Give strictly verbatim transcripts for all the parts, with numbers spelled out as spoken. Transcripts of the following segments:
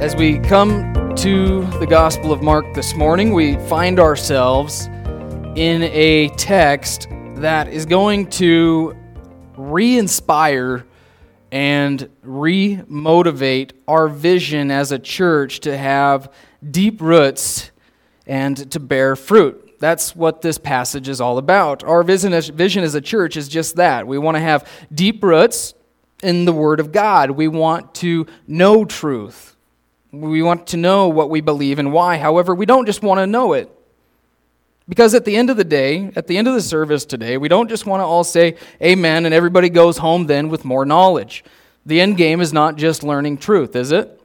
As we come to the Gospel of Mark this morning, we find ourselves in a text that is going to re-inspire and re-motivate our vision as a church to have deep roots and to bear fruit. That's what this passage is all about. Our vision as, vision as a church is just that. We want to have deep roots in the Word of God. We want to know truth. We want to know what we believe and why. However, we don't just want to know it. Because at the end of the day, at the end of the service today, we don't just want to all say amen and everybody goes home then with more knowledge. The end game is not just learning truth, is it?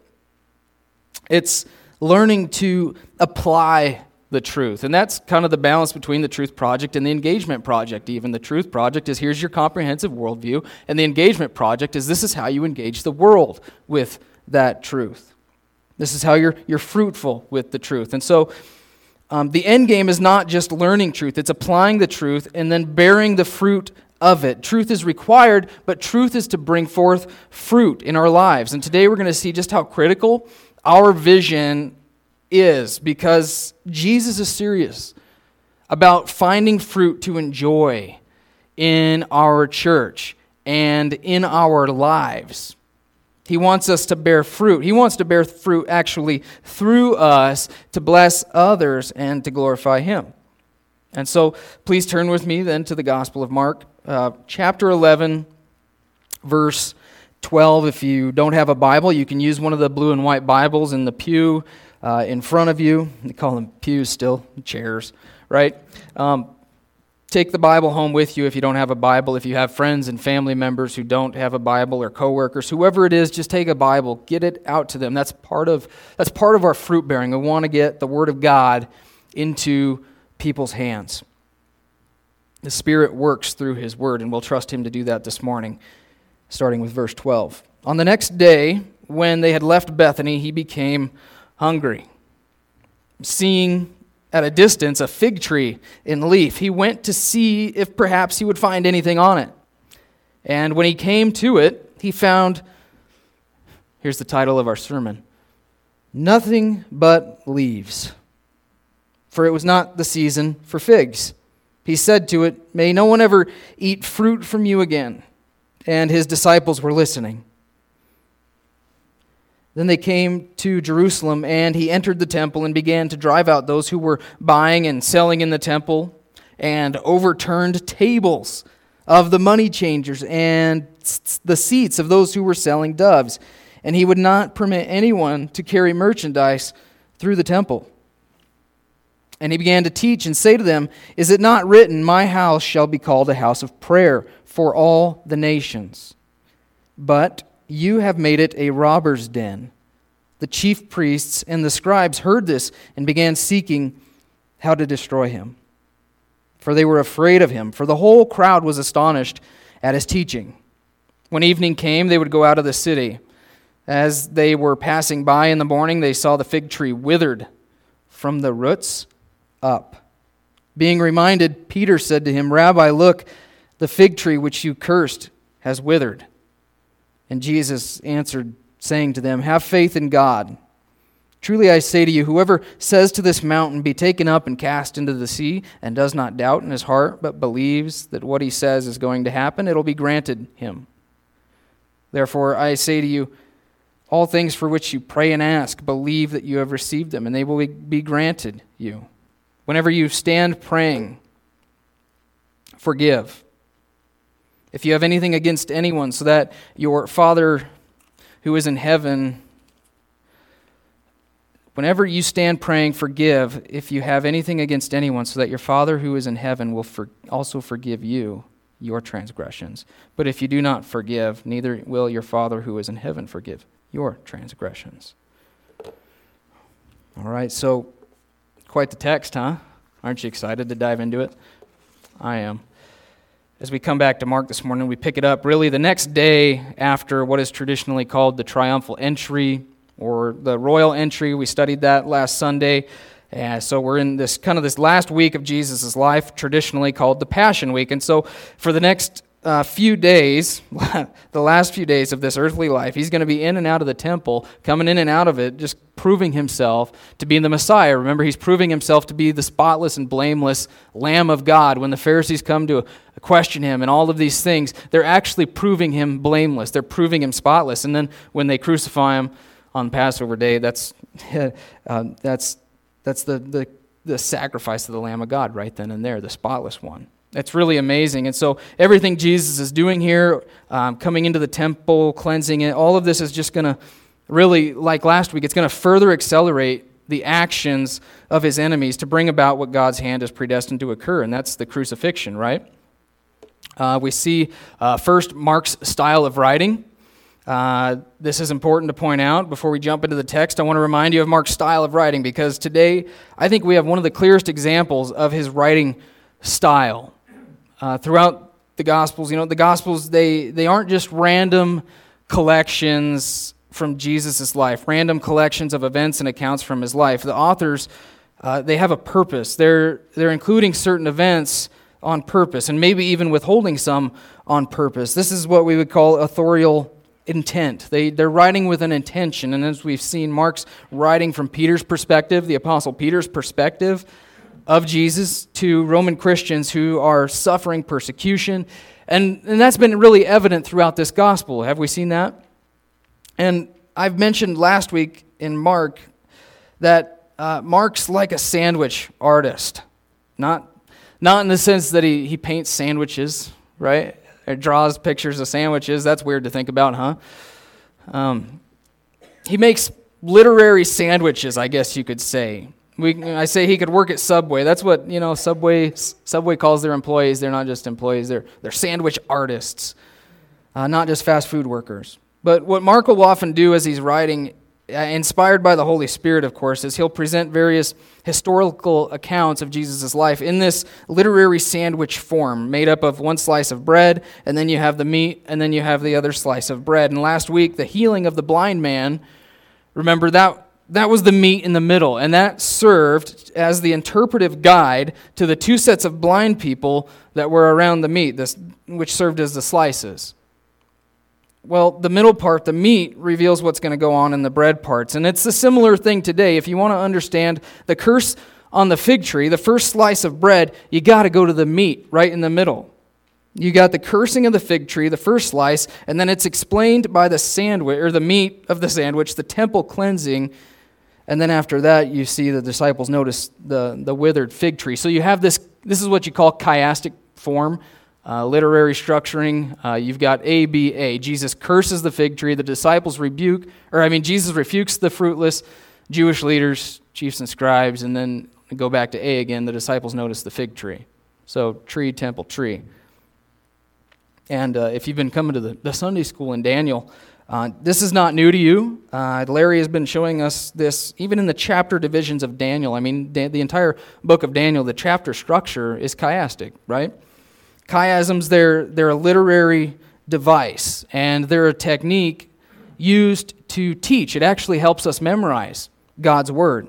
It's learning to apply the truth. And that's kind of the balance between the Truth Project and the Engagement Project even. The Truth Project is here's your comprehensive worldview, and the Engagement Project is this is how you engage the world with that truth. This is how you're you're fruitful with the truth. And so um, the end game is not just learning truth, it's applying the truth and then bearing the fruit of it. Truth is required, but truth is to bring forth fruit in our lives. And today we're going to see just how critical our vision is, because Jesus is serious about finding fruit to enjoy in our church and in our lives. He wants us to bear fruit. He wants to bear fruit actually through us to bless others and to glorify Him. And so please turn with me then to the Gospel of Mark, uh, chapter eleven, verse twelve. If you don't have a Bible, you can use one of the blue and white Bibles in the pew uh, in front of you. They call them pews still, chairs, right? Um, Take the Bible home with you if you don't have a Bible. If you have friends and family members who don't have a Bible, or coworkers, whoever it is, just take a Bible, get it out to them. That's part of that's part of our fruit bearing. We want to get the Word of God into people's hands. The Spirit works through His Word, and we'll trust Him to do that this morning, starting with verse twelve. On the next day, when they had left Bethany, He became hungry. Seeing at a distance a fig tree in leaf, He went to see if perhaps He would find anything on it. And when He came to it, He found, here's the title of our sermon, nothing but leaves. For it was not the season for figs. He said to it, may no one ever eat fruit from you again. And His disciples were listening. Then they came to Jerusalem, and He entered the temple and began to drive out those who were buying and selling in the temple, and overturned tables of the money changers and the seats of those who were selling doves. And He would not permit anyone to carry merchandise through the temple. And He began to teach and say to them, is it not written, my house shall be called a house of prayer for all the nations? But you have made it a robber's den. The chief priests and the scribes heard this and began seeking how to destroy Him. For they were afraid of Him, for the whole crowd was astonished at His teaching. When evening came, they would go out of the city. As they were passing by in the morning, they saw the fig tree withered from the roots up. Being reminded, Peter said to Him, Rabbi, look, the fig tree which you cursed has withered. And Jesus answered, saying to them, have faith in God. Truly I say to you, whoever says to this mountain, be taken up and cast into the sea, and does not doubt in his heart, but believes that what he says is going to happen, it'll be granted him. Therefore I say to you, all things for which you pray and ask, believe that you have received them, and they will be granted you. Whenever you stand praying, forgive if you have anything against anyone, so that your Father who is in heaven, whenever you stand praying, forgive if you have anything against anyone, so that your Father who is in heaven will for also forgive you your transgressions. But if you do not forgive, neither will your Father who is in heaven forgive your transgressions. All right, so quite the text, huh? Aren't you excited to dive into it? I am. As we come back to Mark this morning, we pick it up really the next day after what is traditionally called the triumphal entry or the royal entry. We studied that last Sunday. And so we're in this kind of this last week of Jesus' life, traditionally called the Passion Week. And so for the next uh, few days, the last few days of this earthly life, he's going to be in and out of the temple, coming in and out of it, just proving himself to be the Messiah. Remember, he's proving himself to be the spotless and blameless Lamb of God. When the Pharisees come to question him and all of these things, they're actually proving him blameless. They're proving him spotless. And then when they crucify him on Passover day, that's uh, that's that's the, the the sacrifice of the Lamb of God right then and there, the spotless one. It's really amazing. And so everything Jesus is doing here, um, coming into the temple, cleansing it, all of this is just going to really, like last week, it's going to further accelerate the actions of his enemies to bring about what God's hand has predestined to occur, and that's the crucifixion, right? Uh, we see uh, first Mark's style of writing. Uh, this is important to point out. Before we jump into the text, I want to remind you of Mark's style of writing, because today I think we have one of the clearest examples of his writing style. Uh, throughout the Gospels, you know, the Gospels, they, they aren't just random collections from Jesus' life, random collections of events and accounts from his life. The authors, uh, they have a purpose. They're, they're including certain events on purpose, and maybe even withholding some on purpose. This is what we would call authorial intent. They, they're writing with an intention, and as we've seen, Mark's writing from Peter's perspective, the Apostle Peter's perspective of Jesus, to Roman Christians who are suffering persecution. And, and that's been really evident throughout this gospel. Have we seen that? And I've mentioned last week in Mark that uh, Mark's like a sandwich artist. Not, not in the sense that he, he paints sandwiches, right? Or draws pictures of sandwiches. That's weird to think about, huh? Um, he makes literary sandwiches, I guess you could say. We, I say he could work at Subway. That's what, you know, Subway Subway calls their employees. They're not just employees. They're, they're sandwich artists, uh, not just fast food workers. But what Mark will often do as he's writing, uh, inspired by the Holy Spirit, of course, is he'll present various historical accounts of Jesus' life in this literary sandwich form, made up of one slice of bread, and then you have the meat, and then you have the other slice of bread. And last week, the healing of the blind man, remember that That was the meat in the middle, and that served as the interpretive guide to the two sets of blind people that were around the meat, this, which served as the slices. Well, the middle part, the meat, reveals what's going to go on in the bread parts, and it's a similar thing today. If you want to understand the curse on the fig tree, the first slice of bread, you got to go to the meat right in the middle. You got the cursing of the fig tree, the first slice, and then it's explained by the sandwich, or the meat of the sandwich, the temple cleansing. And then after that, you see the disciples notice the, the withered fig tree. So you have this, this is what you call chiastic form, uh, literary structuring. Uh, you've got A, B, A. Jesus curses the fig tree. The disciples rebuke, or I mean, Jesus rebukes the fruitless Jewish leaders, chiefs and scribes, and then go back to A again. The disciples notice the fig tree. So tree, temple, tree. And uh, if you've been coming to the, the Sunday school in Daniel, Uh, this is not new to you. Uh, Larry has been showing us this even in the chapter divisions of Daniel. I mean, the, the entire book of Daniel, the chapter structure is chiastic, right? Chiasms, they're, they're a literary device, and they're a technique used to teach. It actually helps us memorize God's Word.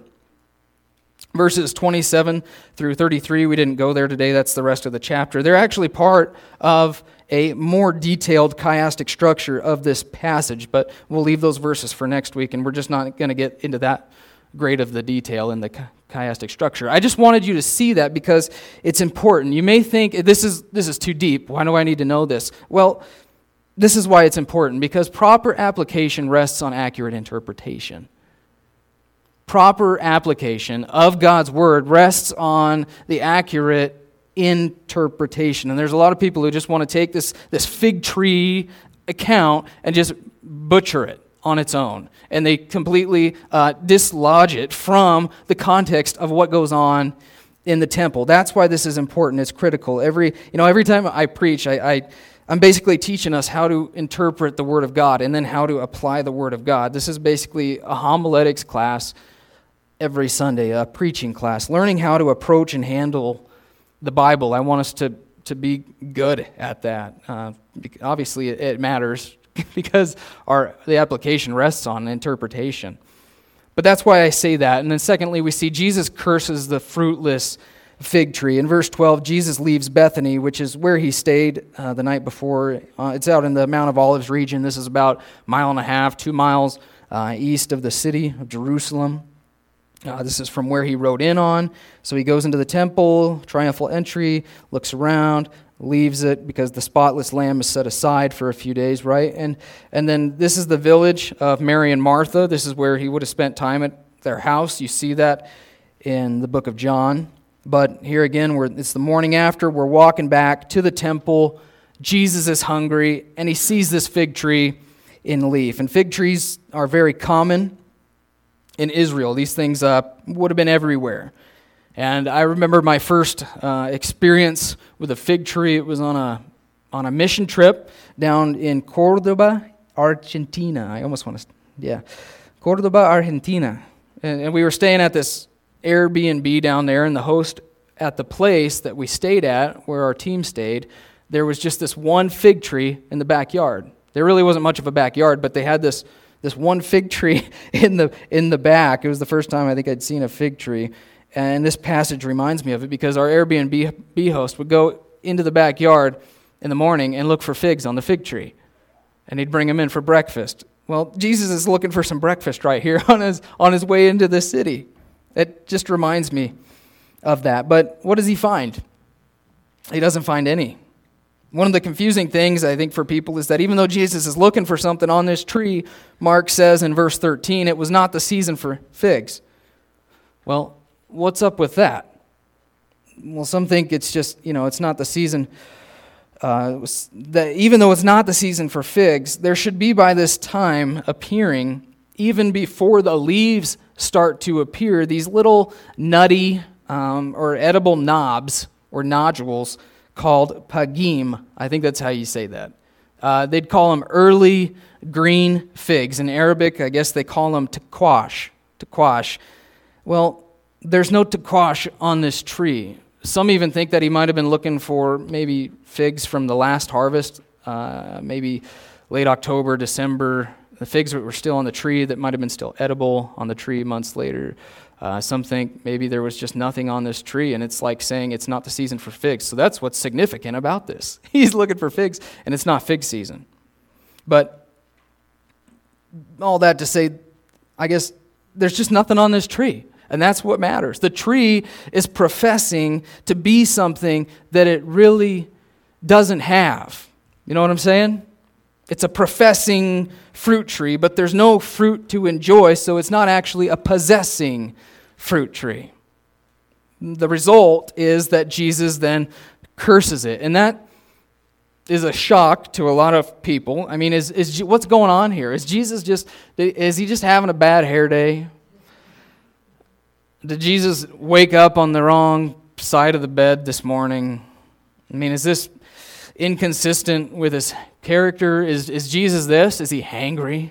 Verses twenty-seven through thirty-three, we didn't go there today. That's the rest of the chapter. They're actually part of a more detailed chiastic structure of this passage, but we'll leave those verses for next week, and we're just not going to get into that great of the detail in the chiastic structure. I just wanted you to see that because it's important. You may think, this is this is too deep. Why do I need to know this? Well, this is why it's important, because proper application rests on accurate interpretation. Proper application of God's Word rests on the accurate interpretation. And there's a lot of people who just want to take this, this fig tree account and just butcher it on its own. And they completely uh, dislodge it from the context of what goes on in the temple. That's why this is important. It's critical. Every, you know, every time I preach, I, I, I'm basically teaching us how to interpret the Word of God and then how to apply the Word of God. This is basically a homiletics class every Sunday, a preaching class, learning how to approach and handle the Bible. I want us to, to be good at that. Uh, obviously, it, it matters because our the application rests on interpretation. But that's why I say that. And then secondly, we see Jesus curses the fruitless fig tree. In verse twelve, Jesus leaves Bethany, which is where he stayed uh, the night before. Uh, it's out in the Mount of Olives region. This is about a mile and a half, two miles uh, east of the city of Jerusalem. Uh, this is from where he rode in on. So he goes into the temple, triumphal entry, looks around, leaves it because the spotless lamb is set aside for a few days, right? And and then this is the village of Mary and Martha. This is where he would have spent time at their house. You see that in the book of John. But here again, we're, it's the morning after. We're walking back to the temple. Jesus is hungry, and he sees this fig tree in leaf. And fig trees are very common in Israel. These things uh, would have been everywhere. And I remember my first uh, experience with a fig tree. It was on a on a mission trip down in Cordoba, Argentina. I almost want to, yeah, Cordoba, Argentina. And, and we were staying at this Airbnb down there, and the host at the place that we stayed at, where our team stayed, there was just this one fig tree in the backyard. There really wasn't much of a backyard, but they had this this one fig tree in the in the back. It was the first time I think I'd seen a fig tree. And this passage reminds me of it because our Airbnb host would go into the backyard in the morning and look for figs on the fig tree. And he'd bring them in for breakfast. Well, Jesus is looking for some breakfast right here on his on his way into the city. It just reminds me of that. But what does he find? He doesn't find any. One of the confusing things, I think, for people is that even though Jesus is looking for something on this tree, Mark says in verse thirteen, it was not the season for figs. Well, what's up with that? Well, some think it's just, you know, it's not the season. Uh, that even though it's not the season for figs, there should be by this time appearing, even before the leaves start to appear, these little nutty um, or edible knobs or nodules called pagim. I think that's how you say that. Uh, they'd call them early green figs. In Arabic, I guess they call them takwash. Takwash. Well, there's no takwash on this tree. Some even think that he might have been looking for maybe figs from the last harvest, uh, maybe late October, December. The figs that were still on the tree that might have been still edible on the tree months later. Uh, some think maybe there was just nothing on this tree, and it's like saying it's not the season for figs. So that's what's significant about this. He's looking for figs, and it's not fig season. But all that to say, I guess there's just nothing on this tree. And that's what matters. The tree is professing to be something that it really doesn't have. You know what I'm saying? It's a professing fruit tree, but there's no fruit to enjoy, so it's not actually a possessing fruit tree. The result is that Jesus then curses it. And that is a shock to a lot of people. I mean, is is what's going on here? Is Jesus just, is he just having a bad hair day? Did Jesus wake up on the wrong side of the bed this morning? I mean, is this inconsistent with his character? Is is Jesus this? Is he hangry?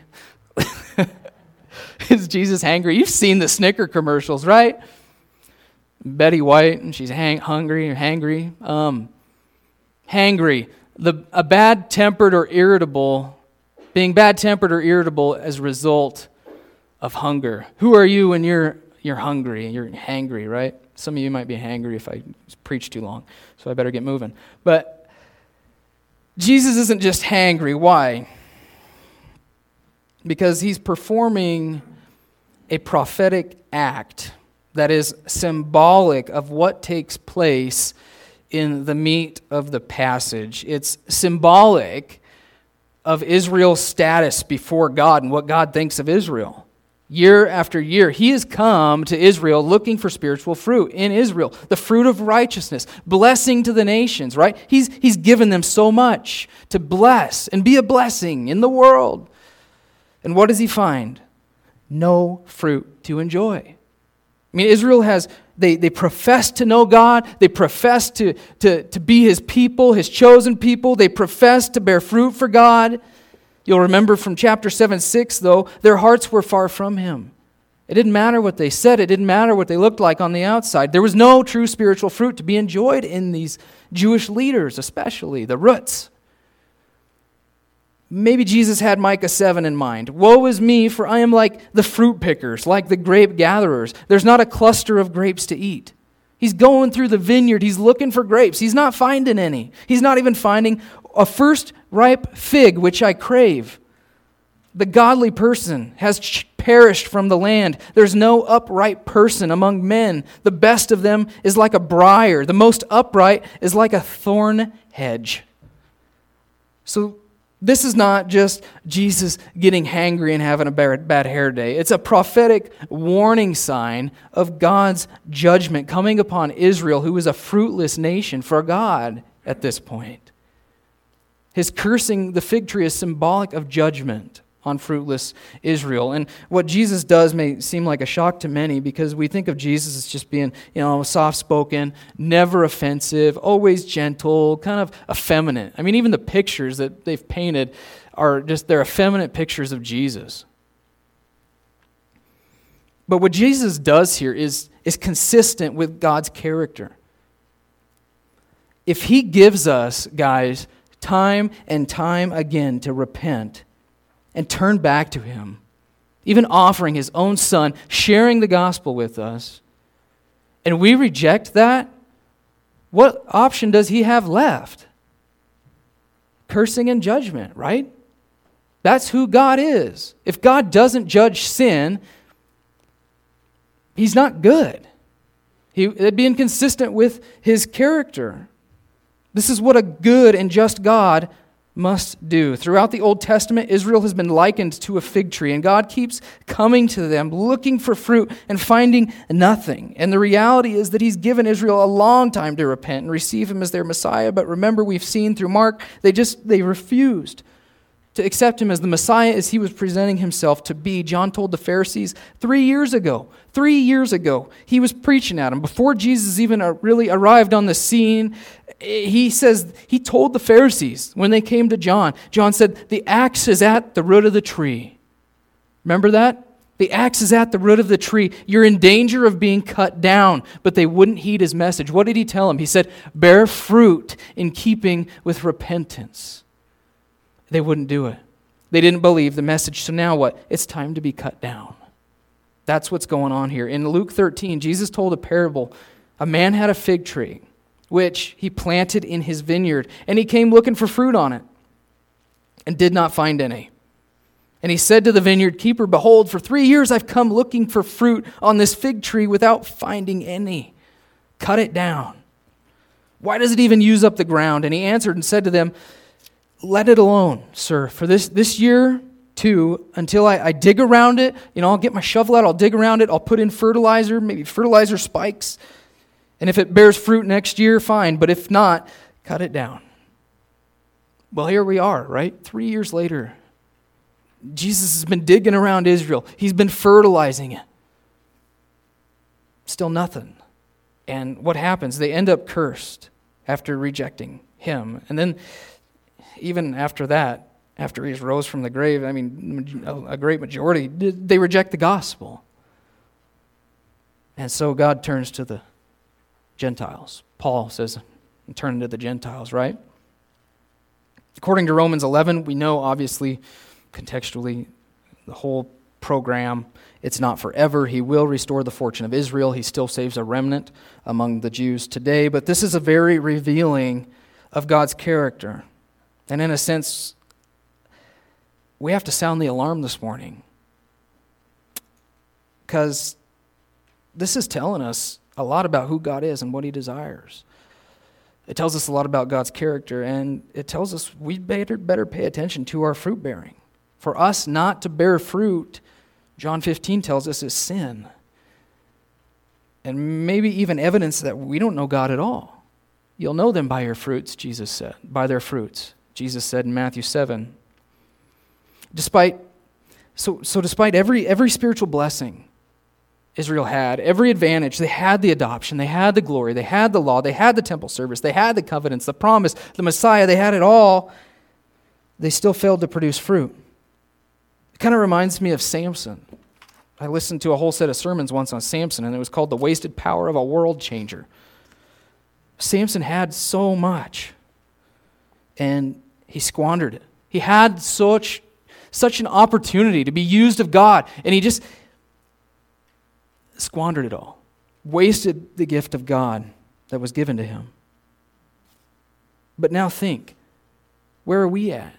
Is Jesus hangry? You've seen the Snicker commercials, right? Betty White, and she's hang, hungry or hangry. Um, hangry. The, a bad-tempered or irritable, being bad-tempered or irritable as a result of hunger. Who are you when you're You're hungry, you're hangry, right? Some of you might be hangry if I preach too long, so I better get moving. But Jesus isn't just hangry. Why? Because he's performing a prophetic act that is symbolic of what takes place in the meat of the passage. It's symbolic of Israel's status before God and what God thinks of Israel. Year after year, he has come to Israel looking for spiritual fruit in Israel, the fruit of righteousness, blessing to the nations, right? He's, he's given them so much to bless and be a blessing in the world. And what does he find? No fruit to enjoy. I mean, Israel has, they, they profess to know God. They profess to, to, to be his people, his chosen people. They profess to bear fruit for God. You'll remember from chapter seven, six, though, their hearts were far from him. It didn't matter what they said. It didn't matter what they looked like on the outside. There was no true spiritual fruit to be enjoyed in these Jewish leaders, especially the roots. Maybe Jesus had Micah seven in mind. Woe is me, for I am like the fruit pickers, like the grape gatherers. There's not a cluster of grapes to eat. He's going through the vineyard. He's looking for grapes. He's not finding any. He's not even finding a first ripe fig, which I crave. The godly person has ch- perished from the land. There's no upright person among men. The best of them is like a briar. The most upright is like a thorn hedge. So this is not just Jesus getting hangry and having a bad, bad hair day. It's a prophetic warning sign of God's judgment coming upon Israel, who is a fruitless nation for God at this point. His cursing the fig tree is symbolic of judgment on fruitless Israel. And what Jesus does may seem like a shock to many, because we think of Jesus as just being, you know, soft-spoken, never offensive, always gentle, kind of effeminate. I mean, even the pictures that they've painted are just, they're effeminate pictures of Jesus. But what Jesus does here is, is consistent with God's character. If He gives us, guys, time and time again to repent and turn back to Him, even offering His own Son, sharing the gospel with us, and we reject that, what option does He have left? Cursing and judgment, right? That's who God is. If God doesn't judge sin, He's not good. He, it'd be inconsistent with His character. This is what a good and just God must do. Throughout the Old Testament, Israel has been likened to a fig tree, and God keeps coming to them, looking for fruit and finding nothing. And the reality is that He's given Israel a long time to repent and receive Him as their Messiah. But remember, we've seen through Mark, they just, they refused to accept Him as the Messiah as He was presenting Himself to be. John told the Pharisees three years ago, three years ago, he was preaching at them. Before Jesus even really arrived on the scene, he says, he told the Pharisees when they came to John, John said, the axe is at the root of the tree. Remember that? The axe is at the root of the tree. You're in danger of being cut down. But they wouldn't heed His message. What did He tell them? He said, bear fruit in keeping with repentance. They wouldn't do it. They didn't believe the message. So now what? It's time to be cut down. That's what's going on here. In Luke thirteen, Jesus told a parable. A man had a fig tree, which he planted in his vineyard, and he came looking for fruit on it, and did not find any. And he said to the vineyard keeper, behold, for three years I've come looking for fruit on this fig tree without finding any. Cut it down. Why does it even use up the ground? And he answered and said to them, let it alone, sir, for this, this year too, until I, I dig around it. You know, I'll get my shovel out, I'll dig around it, I'll put in fertilizer, maybe fertilizer spikes. And if it bears fruit next year, fine. But if not, cut it down. Well, here we are, right? Three years later. Jesus has been digging around Israel. He's been fertilizing it. Still nothing. And what happens? They end up cursed after rejecting Him. And then even after that, after He rose from the grave, I mean, a great majority, they reject the gospel. And so God turns to the Gentiles. Paul says, turn to the Gentiles, right? According to Romans eleven, we know, obviously, contextually, the whole program, it's not forever. He will restore the fortune of Israel. He still saves a remnant among the Jews today. But this is a very revealing of God's character. And in a sense, we have to sound the alarm this morning. Because this is telling us a lot about who God is and what He desires. It tells us a lot about God's character, and it tells us we better, better pay attention to our fruit bearing. For us not to bear fruit, John fifteen tells us, is sin. And maybe even evidence that we don't know God at all. You'll know them by your fruits, Jesus said, by their fruits. Jesus said in Matthew seven. Despite, so, so despite every, every spiritual blessing Israel had, every advantage, they had the adoption, they had the glory, they had the law, they had the temple service, they had the covenants, the promise, the Messiah, they had it all, they still failed to produce fruit. It kind of reminds me of Samson. I listened to a whole set of sermons once on Samson, and it was called The Wasted Power of a World Changer. Samson had so much, and he squandered it. He had such, such an opportunity to be used of God, and he just squandered it all. wasted the gift of God that was given to him. But now think, where are we at?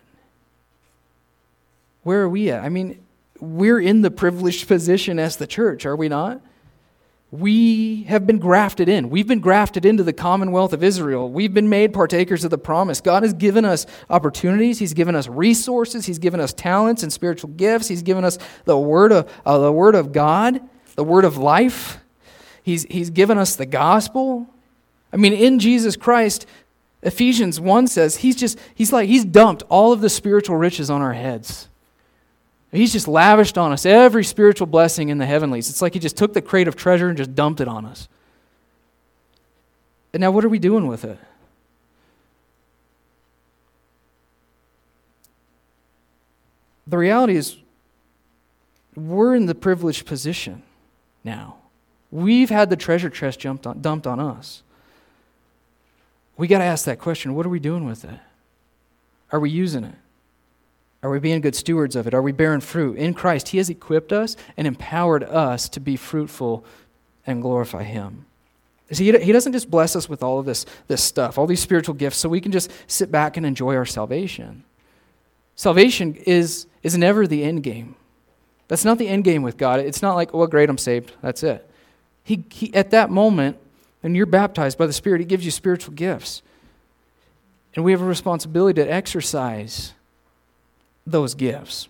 Where are we at? I mean, we're in the privileged position as the church, are we not? We have been grafted in. We've been grafted into the commonwealth of Israel. We've been made partakers of the promise. God has given us opportunities. He's given us resources. He's given us talents and spiritual gifts. He's given us the word of uh, the word of God, the word of life. He's He's given us the gospel. I mean, in Jesus Christ, Ephesians one says he's just he's like he's dumped all of the spiritual riches on our heads. He's just lavished on us every spiritual blessing in the heavenlies. It's like he just took the crate of treasure and just dumped it on us. And now what are we doing with it? The reality is we're in the privileged position now. We've had the treasure chest jumped on, dumped on us. We got to ask that question, what are we doing with it? Are we using it? Are we being good stewards of it? Are we bearing fruit? In Christ, He has equipped us and empowered us to be fruitful and glorify Him. See, He doesn't just bless us with all of this, this stuff, all these spiritual gifts, so we can just sit back and enjoy our salvation. Salvation is, is never the end game. That's not the end game with God. It's not like, oh, great, I'm saved. That's it. He, he at that moment, when you're baptized by the Spirit, He gives you spiritual gifts. And we have a responsibility to exercise those gifts.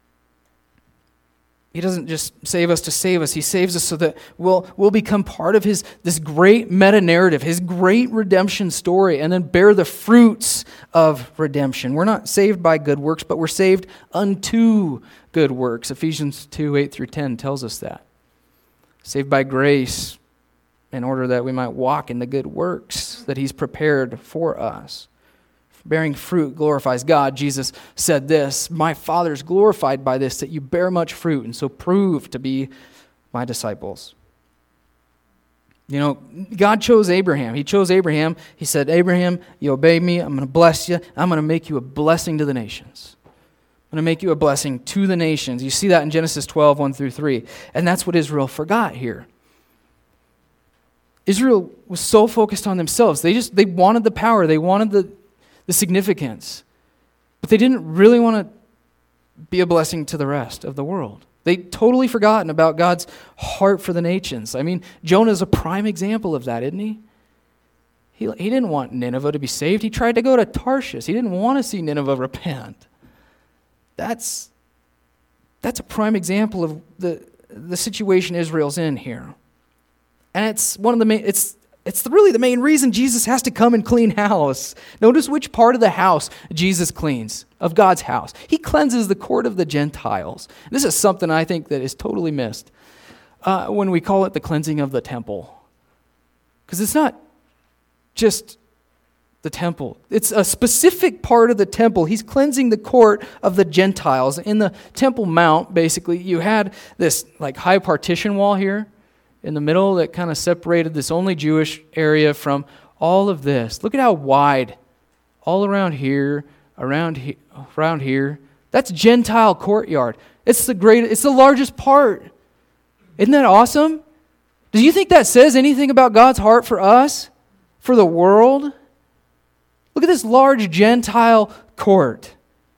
He doesn't just save us to save us. He saves us so that we'll, we'll become part of his this great meta-narrative, His great redemption story, and then bear the fruits of redemption. We're not saved by good works, but we're saved unto good works. Ephesians two, eight through ten tells us that. Saved by grace in order that we might walk in the good works that He's prepared for us. Bearing fruit glorifies God. Jesus said this, my Father is glorified by this, that you bear much fruit, and so prove to be my disciples. You know, God chose Abraham. He chose Abraham. He said, Abraham, you obey me. I'm going to bless you. I'm going to make you a blessing to the nations. I'm going to make you a blessing to the nations. You see that in Genesis twelve, one through three. And that's what Israel forgot here. Israel was so focused on themselves. They just, they wanted the power. They wanted the the significance. But they didn't really want to be a blessing to the rest of the world. They totally forgotten about God's heart for the nations. I mean, Jonah is a prime example of that, isn't he? He, he didn't want Nineveh to be saved. He tried to go to Tarshish. He didn't want to see Nineveh repent. That's, that's a prime example of the, the situation Israel's in here. And it's one of the main, it's It's really the main reason Jesus has to come and clean house. Notice which part of the house Jesus cleans, of God's house. He cleanses the court of the Gentiles. This is something I think that is totally missed uh, when we call it the cleansing of the temple. Because it's not just the temple. It's a specific part of the temple. He's cleansing the court of the Gentiles. In the Temple Mount, basically, you had this like high partition wall here in the middle that kind of separated this only Jewish area from all of this. Look at how wide, all around here, around here, around here. That's Gentile courtyard. It's the great, it's the largest part. Isn't that awesome? Do you think that says anything about God's heart for us, for the world? Look at this large Gentile court.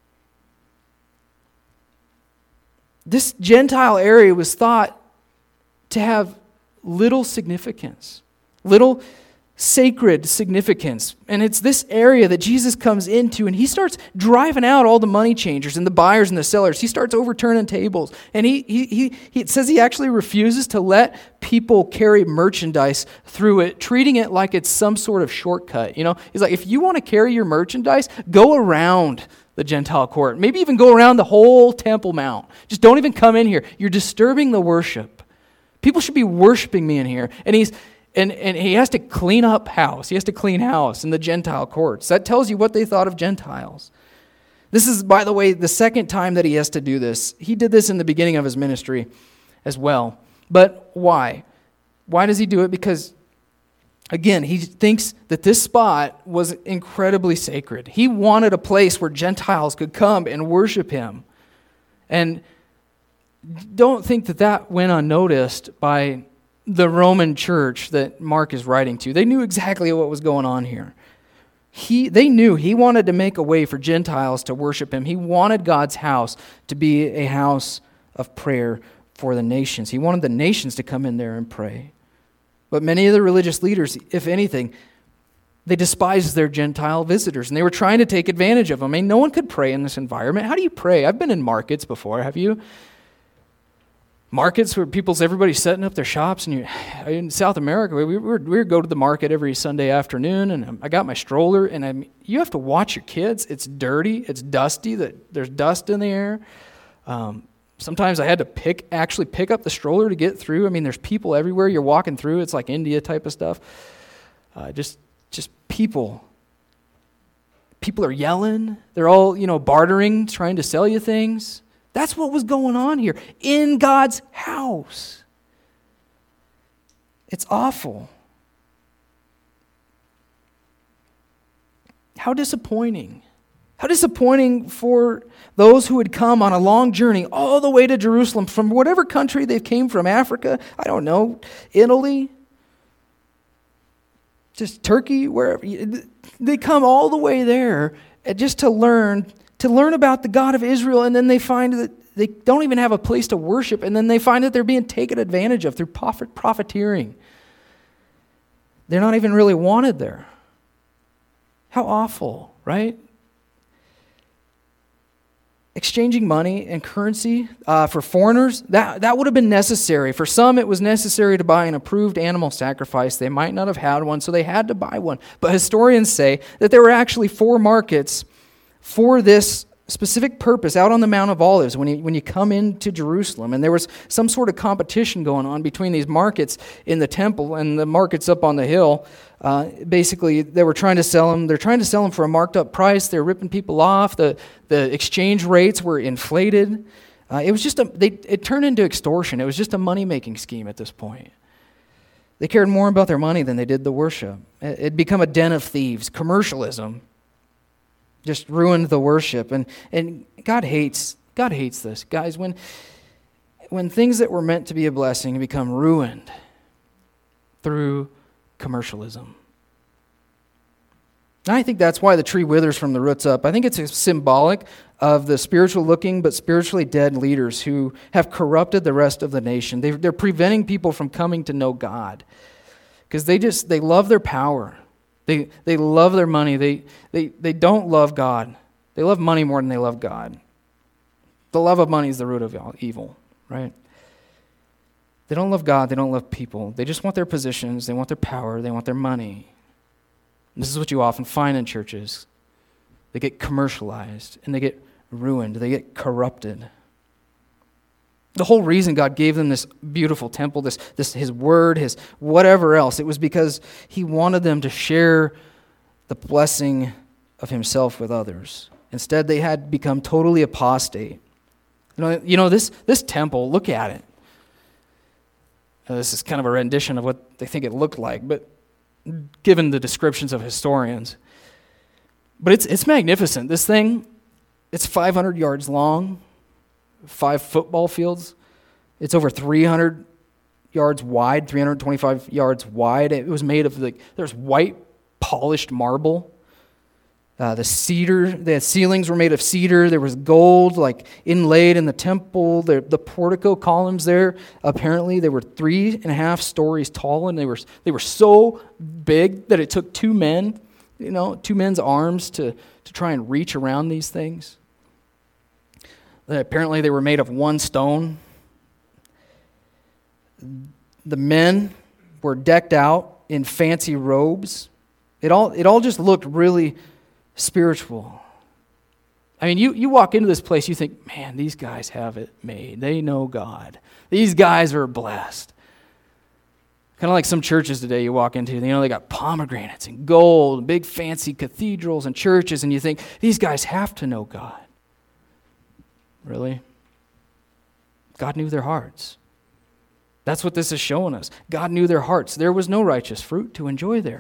This Gentile area was thought to have little significance, little sacred significance. And it's this area that Jesus comes into, and He starts driving out all the money changers and the buyers and the sellers. He starts overturning tables. And he, he, he, he it says he actually refuses to let people carry merchandise through it, treating it like it's some sort of shortcut. You know, He's like, if you want to carry your merchandise, go around the Gentile court. Maybe even go around the whole Temple Mount. Just don't even come in here. You're disturbing the worship. People should be worshiping me in here. And he's and, and he has to clean up house. He has to clean house in the Gentile courts. That tells you what they thought of Gentiles. This is, by the way, the second time that he has to do this. He did this in the beginning of his ministry as well. But why? Why does he do it? Because, again, he thinks that this spot was incredibly sacred. He wanted a place where Gentiles could come and worship him. And don't think that that went unnoticed by the Roman church that Mark is writing to, they knew exactly what was going on here. He, they knew he wanted to make a way for Gentiles to worship him. He wanted God's house to be a house of prayer for the nations. He wanted the nations to come in there and pray. But many of the religious leaders, if anything, they despised their Gentile visitors, and they were trying to take advantage of them. I mean, no one could pray in this environment. How do you pray? I've been in markets before, have you? Markets where people's, everybody's setting up their shops, and you, in South America, we, we, would, we would go to the market every Sunday afternoon, and I got my stroller, and I, you have to watch your kids. It's dirty, it's dusty, that there's dust in the air. Um, sometimes I had to pick, actually pick up the stroller to get through. I mean, there's people everywhere. You're walking through. It's like India type of stuff. Uh, just, just people. People are yelling. They're all, you know, bartering, trying to sell you things. That's what was going on here in God's house. It's awful. How disappointing. How disappointing for those who had come on a long journey all the way to Jerusalem from whatever country they came from, Africa, I don't know, Italy, just Turkey, wherever. They come all the way there just to learn to learn about the God of Israel, and then they find that they don't even have a place to worship, and then they find that they're being taken advantage of through profit, profiteering. They're not even really wanted there. How awful, right? Exchanging money and currency uh, for foreigners, that, that would have been necessary. For some, it was necessary to buy an approved animal sacrifice. They might not have had one, so they had to buy one. But historians say that there were actually four markets for this specific purpose out on the Mount of Olives when you, when you come into Jerusalem. And there was some sort of competition going on between these markets in the temple and the markets up on the hill. Uh, basically, they were trying to sell them. They're trying to sell them for a marked up price. They're ripping people off. The, the exchange rates were inflated. Uh, it was just a, they, it turned into extortion. It was just a money-making scheme at this point. They cared more about their money than they did the worship. It had become a den of thieves. Commercialism just ruined the worship, and and God hates God hates this, guys. When when things that were meant to be a blessing become ruined through commercialism. And I think that's why the tree withers from the roots up. I think it's symbolic of the spiritual looking but spiritually dead leaders who have corrupted the rest of the nation. They, they're preventing people from coming to know God because they just they love their power. They they love their money. They, they they don't love God. They love money more than they love God. The love of money is the root of all evil, right? They don't love God. They don't love people. They just want their positions. They want their power. They want their money. And this is what you often find in churches. They get commercialized and they get ruined. They get corrupted. The whole reason God gave them this beautiful temple, this, this His word, His whatever else, it was because He wanted them to share the blessing of Himself with others. Instead, they had become totally apostate. You know, you know this, this temple, look at it. Now, this is kind of a rendition of what they think it looked like, but given the descriptions of historians. But it's it's magnificent. This thing, it's five hundred yards long. Five football fields. It's over three hundred yards wide, three hundred twenty-five yards wide. It was made of, like, there's white polished marble. Uh, the cedar, the ceilings were made of cedar. There was gold, like, inlaid in the temple. The, the portico columns there, apparently, they were three and a half stories tall, and they were they were so big that it took two men, you know, two men's arms to, to try and reach around these things. Apparently they were made of one stone. The men were decked out in fancy robes. It all it all just looked really spiritual. I mean, you, you walk into this place, you think, man, these guys have it made. They know God. These guys are blessed. Kind of like some churches today you walk into, you know, they got pomegranates and gold, big fancy cathedrals and churches, and you think, these guys have to know God. Really? God knew their hearts. That's what this is showing us. God knew their hearts. There was no righteous fruit to enjoy there.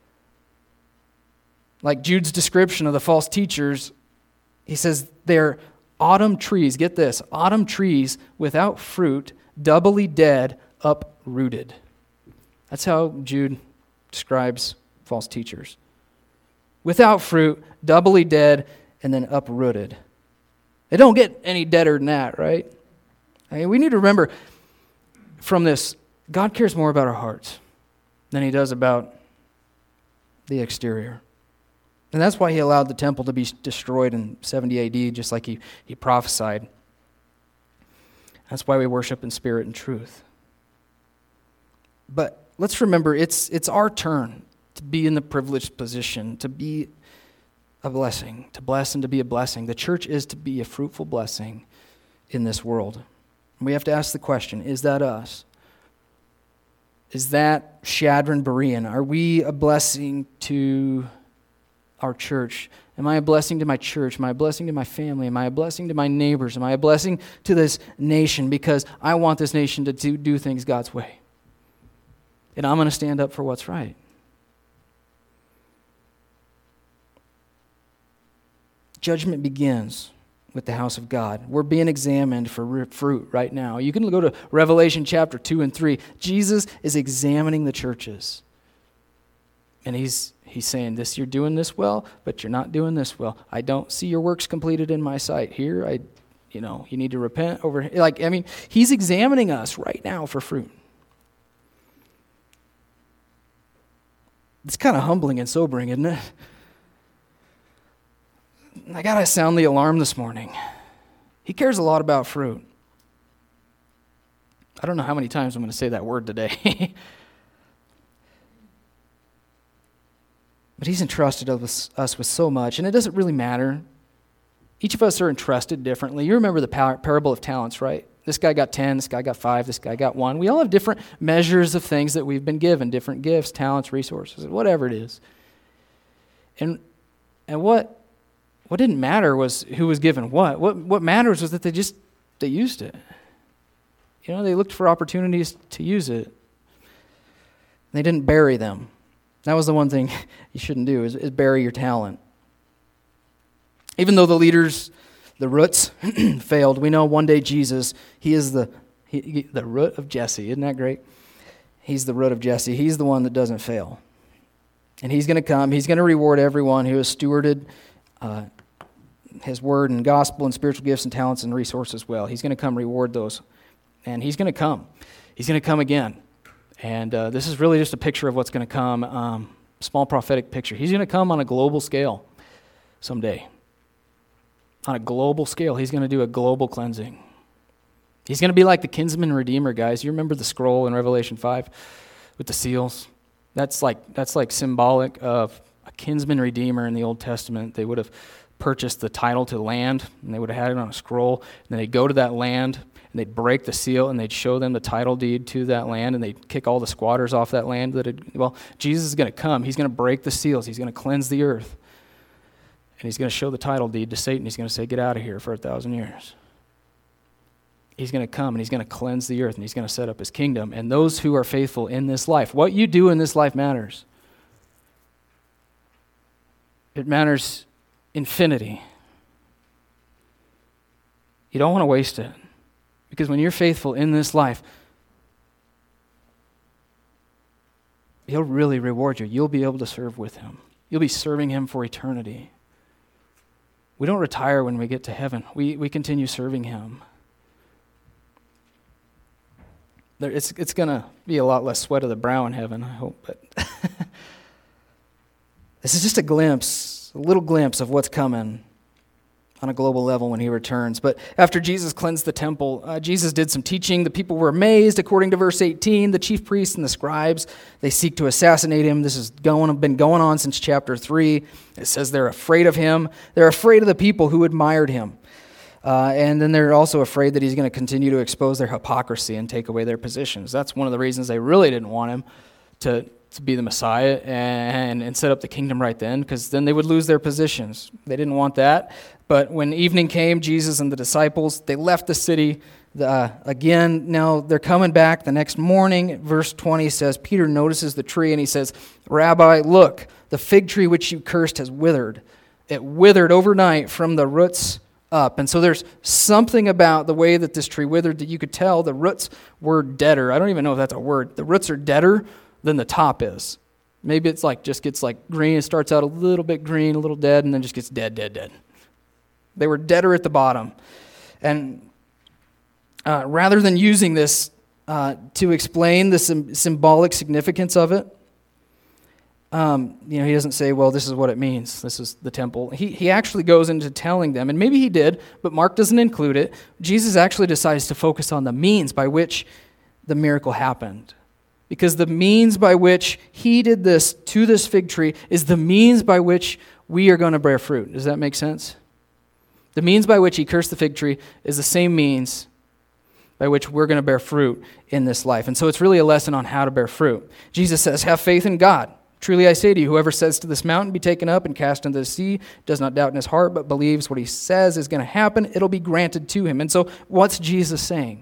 Like Jude's description of the false teachers, he says they're autumn trees. Get this, autumn trees without fruit, doubly dead, uprooted. That's how Jude describes false teachers. Without fruit, doubly dead, and then uprooted. They don't get any deader than that, right? I mean, we need to remember from this, God cares more about our hearts than he does about the exterior. And that's why he allowed the temple to be destroyed in seventy A D, just like he, he prophesied. That's why we worship in spirit and truth. But let's remember, it's it's our turn to be in the privileged position, to be a blessing, to bless and to be a blessing. The church is to be a fruitful blessing in this world. We have to ask the question, is that us? Is that Shadron Berean? Are we a blessing to our church? Am I a blessing to my church? Am I a blessing to my family? Am I a blessing to my neighbors? Am I a blessing to this nation? Because I want this nation to do, do things God's way. And I'm going to stand up for what's right. Judgment begins with the house of God. We're being examined for fruit right now. You can go to Revelation chapter two and three. Jesus is examining the churches. And he's he's saying, this, you're doing this well, but you're not doing this well. I don't see your works completed in my sight. Here, I, you know, you need to repent over here. Like, I mean, he's examining us right now for fruit. It's kind of humbling and sobering, isn't it? I got to sound the alarm this morning. He cares a lot about fruit. I don't know how many times I'm going to say that word today. But he's entrusted us, us with so much, and it doesn't really matter. Each of us are entrusted differently. You remember the par- parable of talents, right? This guy got ten, this guy got five, this guy got one. We all have different measures of things that we've been given, different gifts, talents, resources, whatever it is. And and what what didn't matter was who was given what. What what matters was that they just they used it. You know, they looked for opportunities to use it. They didn't bury them. That was the one thing you shouldn't do, is, is bury your talent. Even though the leaders, the roots, failed, we know one day Jesus, he is the he, he, the root of Jesse. Isn't that great? He's the root of Jesse. He's the one that doesn't fail. And he's going to come. He's going to reward everyone who has stewarded uh, his word and gospel and spiritual gifts and talents and resources well. He's going to come reward those. And he's going to come. He's going to come again. And uh, this is really just a picture of what's going to come, um, small prophetic picture. He's going to come on a global scale someday. On a global scale, he's going to do a global cleansing. He's going to be like the kinsman redeemer, guys. You remember the scroll in Revelation five with the seals? That's like that's like symbolic of a kinsman redeemer in the Old Testament. They would have purchased the title to land, and they would have had it on a scroll. And then they'd go to that land, and they'd break the seal, and they'd show them the title deed to that land, and they'd kick all the squatters off that land. That had, well, Jesus is going to come. He's going to break the seals. He's going to cleanse the earth. And he's going to show the title deed to Satan. He's going to say, get out of here for a thousand years. He's going to come, and he's going to cleanse the earth, and he's going to set up his kingdom. And those who are faithful in this life, what you do in this life matters. It matters infinity. You don't want to waste it. Because when you're faithful in this life, he'll really reward you. You'll be able to serve with him. You'll be serving him for eternity. We don't retire when we get to heaven. We we continue serving him. There, it's it's going to be a lot less sweat of the brow in heaven, I hope. But this is just a glimpse, a little glimpse of what's coming on a global level when he returns. But after Jesus cleansed the temple, uh, Jesus did some teaching. The people were amazed. According to verse eighteen, the chief priests and the scribes, they seek to assassinate him. This has going, been going on since chapter three. It says they're afraid of him. They're afraid of the people who admired him. Uh, and then they're also afraid that he's going to continue to expose their hypocrisy and take away their positions. That's one of the reasons they really didn't want him to to be the Messiah and, and set up the kingdom right then, because then they would lose their positions. They didn't want that. But when evening came, Jesus and the disciples, they left the city. Uh, again, now they're coming back the next morning. Verse twenty says, Peter notices the tree and he says, Rabbi, look, the fig tree which you cursed has withered. It withered overnight from the roots up. And so there's something about the way that this tree withered that you could tell the roots were deader. I don't even know if that's a word. The roots are deader than the top is. Maybe it's like just gets like green. It starts out a little bit green, a little dead, and then just gets dead, dead, dead. They were deader at the bottom. And uh, rather than using this uh, to explain the sim- symbolic significance of it, um, you know, he doesn't say, well, this is what it means. This is the temple. He, he actually goes into telling them, and maybe he did, but Mark doesn't include it. Jesus actually decides to focus on the means by which the miracle happened. Because the means by which he did this to this fig tree is the means by which we are going to bear fruit. Does that make sense? The means by which he cursed the fig tree is the same means by which we're going to bear fruit in this life. And so it's really a lesson on how to bear fruit. Jesus says, have faith in God. Truly I say to you, whoever says to this mountain, be taken up and cast into the sea, does not doubt in his heart, but believes what he says is going to happen, it'll be granted to him. And so what's Jesus saying?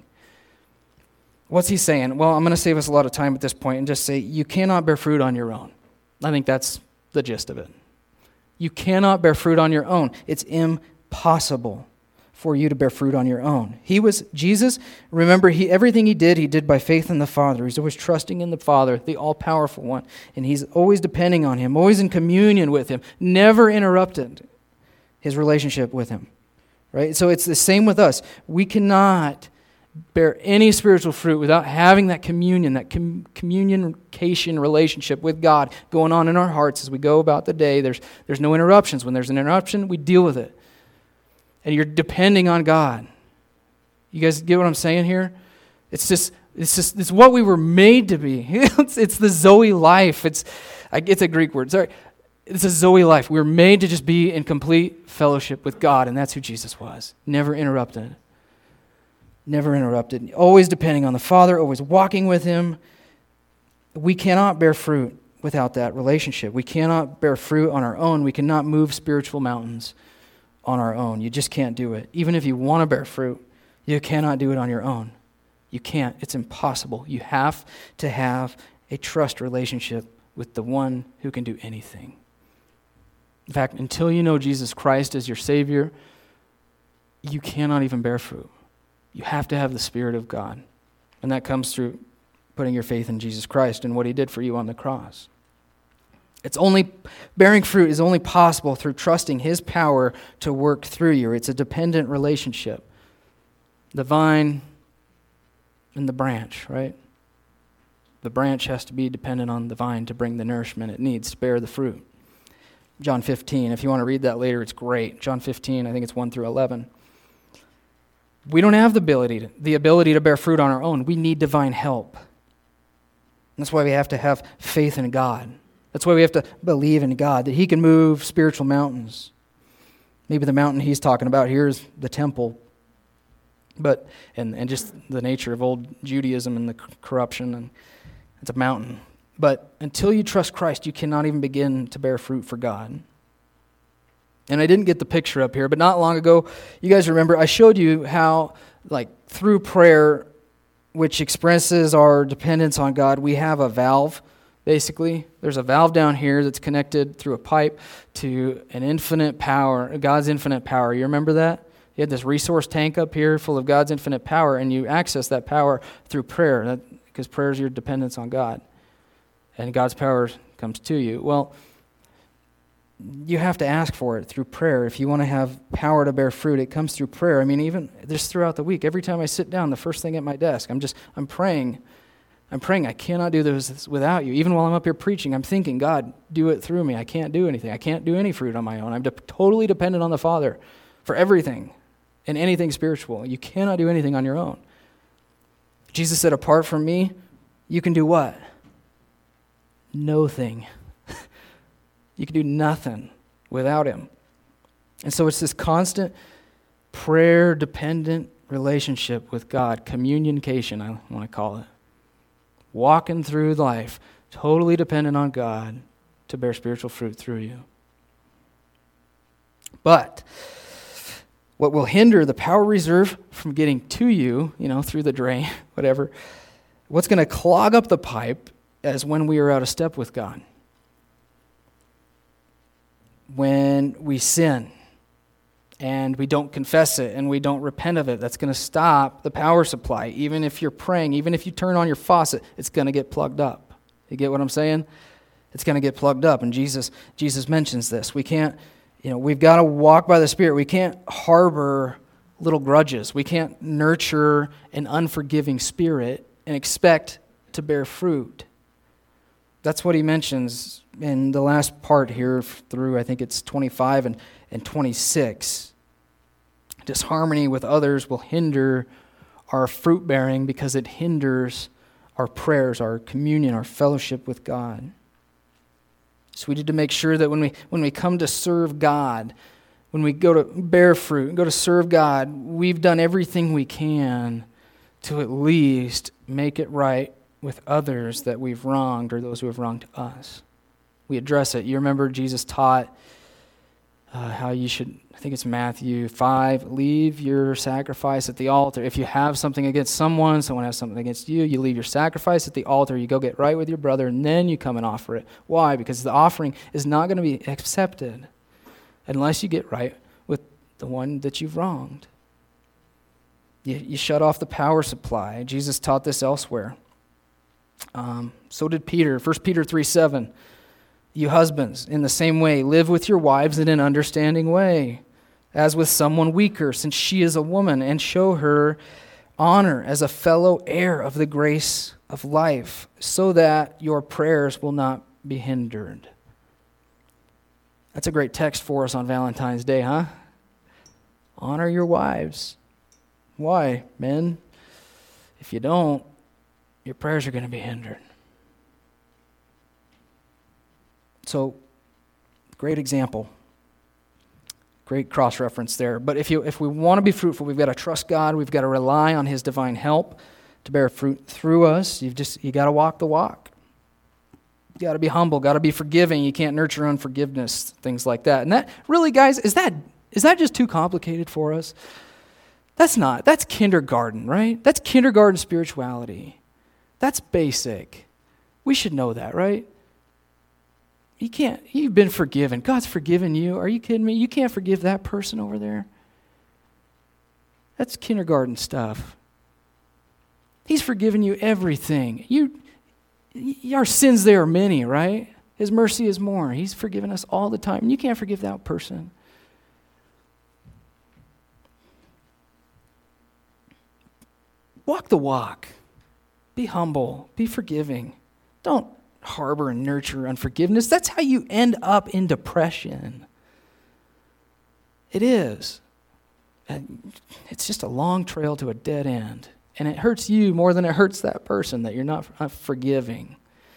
What's he saying? Well, I'm going to save us a lot of time at this point and just say, you cannot bear fruit on your own. I think that's the gist of it. You cannot bear fruit on your own. It's impossible for you to bear fruit on your own. He was, Jesus, remember, he everything he did, he did by faith in the Father. He's always trusting in the Father, the all-powerful one. And he's always depending on him, always in communion with him, never interrupted his relationship with him. Right? So it's the same with us. We cannot bear any spiritual fruit without having that communion, that com- communication relationship with God going on in our hearts as we go about the day. There's, there's no interruptions. When there's an interruption, we deal with it. And you're depending on God. You guys get what I'm saying here? It's just, it's just, it's what we were made to be. it's, it's the Zoe life. It's, it's a Greek word. Sorry. It's a Zoe life. We were made to just be in complete fellowship with God, and that's who Jesus was. Never interrupted. Never interrupted. Always depending on the Father, always walking with him. We cannot bear fruit without that relationship. We cannot bear fruit on our own. We cannot move spiritual mountains on our own. You just can't do it. Even if you want to bear fruit, you cannot do it on your own. You can't. It's impossible. You have to have a trust relationship with the one who can do anything. In fact, until you know Jesus Christ as your Savior, you cannot even bear fruit. You have to have the Spirit of God. And that comes through putting your faith in Jesus Christ and what he did for you on the cross. It's only, bearing fruit is only possible through trusting his power to work through you. It's a dependent relationship. The vine and the branch, right? The branch has to be dependent on the vine to bring the nourishment it needs to bear the fruit. John fifteen, if you want to read that later, it's great. John fifteen, I think it's one through eleven. We don't have the ability to, the ability to bear fruit on our own. We need divine help. That's why we have to have faith in God. That's why we have to believe in God, that he can move spiritual mountains. Maybe the mountain he's talking about here is the temple, but and, and just the nature of old Judaism and the corruption, and it's a mountain. But until you trust Christ, you cannot even begin to bear fruit for God. And I didn't get the picture up here, but not long ago, you guys remember, I showed you how, like, through prayer, which expresses our dependence on God, we have a valve. Basically, there's a valve down here that's connected through a pipe to an infinite power, God's infinite power. You remember that? You had this resource tank up here full of God's infinite power, and you access that power through prayer, because prayer is your dependence on God. And God's power comes to you. Well, you have to ask for it through prayer. If you want to have power to bear fruit, it comes through prayer. I mean, even just throughout the week, every time I sit down, the first thing at my desk, I'm just, I'm praying. I'm praying, I cannot do this without you. Even while I'm up here preaching, I'm thinking, God, do it through me. I can't do anything. I can't do any fruit on my own. I'm de- totally dependent on the Father for everything and anything spiritual. You cannot do anything on your own. Jesus said, apart from me, you can do what? No thing. You can do nothing without him. And so it's this constant prayer-dependent relationship with God, communication, I want to call it. Walking through life, totally dependent on God to bear spiritual fruit through you. But what will hinder the power reserve from getting to you, you know, through the drain, whatever, what's going to clog up the pipe is when we are out of step with God. When we sin and we don't confess it and we don't repent of it, that's going to stop the power supply. Even if you're praying, even if you turn on your faucet, it's going to get plugged up. You get what I'm saying? It's going to get plugged up, and Jesus Jesus mentions this. We can't, you know, we've got to walk by the Spirit. We can't harbor little grudges. We can't nurture an unforgiving spirit and expect to bear fruit. That's what he mentions in the last part here through, I think it's twenty-five and, and twenty-six. Disharmony with others will hinder our fruit bearing because it hinders our prayers, our communion, our fellowship with God. So we need to make sure that when we when we come to serve God, when we go to bear fruit, go to serve God, we've done everything we can to at least make it right with others that we've wronged or those who have wronged us. We address it. You remember Jesus taught uh, how you should, I think it's Matthew five, leave your sacrifice at the altar. If you have something against someone, someone has something against you, you leave your sacrifice at the altar, you go get right with your brother, and then you come and offer it. Why? Because the offering is not going to be accepted unless you get right with the one that you've wronged. You, you shut off the power supply. Jesus taught this elsewhere. Um, so did Peter. First Peter three seven. You husbands, in the same way, live with your wives in an understanding way, as with someone weaker, since she is a woman, and show her honor as a fellow heir of the grace of life, so that your prayers will not be hindered. That's a great text for us on Valentine's Day, huh? Honor your wives. Why, men? If you don't, your prayers are going to be hindered. So, great example. Great cross-reference there. But if you if we want to be fruitful, we've got to trust God. We've got to rely on His divine help to bear fruit through us. You've just you got to walk the walk. You got to be humble. Got to be forgiving. You can't nurture unforgiveness, things like that. And that really, guys, is that is that just too complicated for us? That's not. That's kindergarten, right? That's kindergarten spirituality. That's basic. We should know that, right? You can't, you've been forgiven. God's forgiven you. Are you kidding me? You can't forgive that person over there. That's kindergarten stuff. He's forgiven you everything. You, our sins there are many, right? His mercy is more. He's forgiven us all the time. You can't forgive that person. Walk the walk. Be humble. Be forgiving. Don't harbor and nurture unforgiveness. That's how you end up in depression. It is. And it's just a long trail to a dead end. And it hurts you more than it hurts that person that you're not forgiving.